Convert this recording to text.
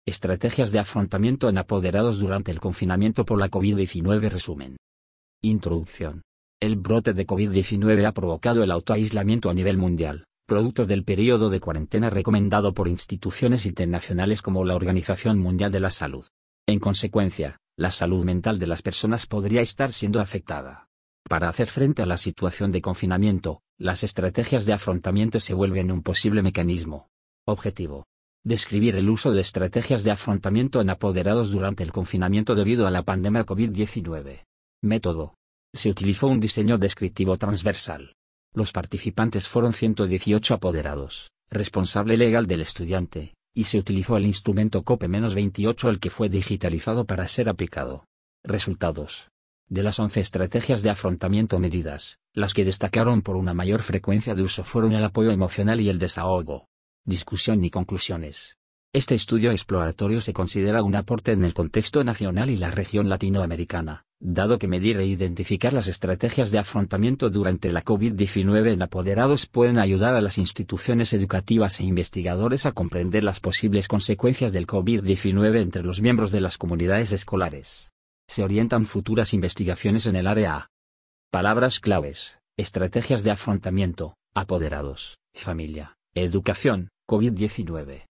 Estrategias de afrontamiento en apoderados durante el confinamiento por la COVID-19. Resumen. Introducción. El brote de COVID-19 ha provocado el autoaislamiento a nivel mundial, producto del período de cuarentena recomendado por instituciones internacionales como la Organización Mundial de la Salud. En consecuencia, la salud mental de las personas podría estar siendo afectada. Para hacer frente a la situación de confinamiento, las estrategias de afrontamiento se vuelven un posible mecanismo. Objetivo. Describir el uso de estrategias de afrontamiento en apoderados durante el confinamiento debido a la pandemia COVID-19. Método. Se utilizó un diseño descriptivo transversal. Los participantes fueron 118 apoderados, responsable legal del estudiante, y se utilizó el instrumento COPE-28, el que fue digitalizado para ser aplicado. Resultados. De las 11 estrategias de afrontamiento medidas, las que destacaron por una mayor frecuencia de uso fueron el apoyo emocional y el desahogo. Discusión y conclusiones. Este estudio exploratorio se considera un aporte en el contexto nacional y la región latinoamericana, dado que medir e identificar las estrategias de afrontamiento durante la COVID-19 en apoderados pueden ayudar a las instituciones educativas e investigadores a comprender las posibles consecuencias del COVID-19 entre los miembros de las comunidades escolares. Se orientan futuras investigaciones en el área. Palabras claves: estrategias de afrontamiento, apoderados, familia, educación, COVID-19.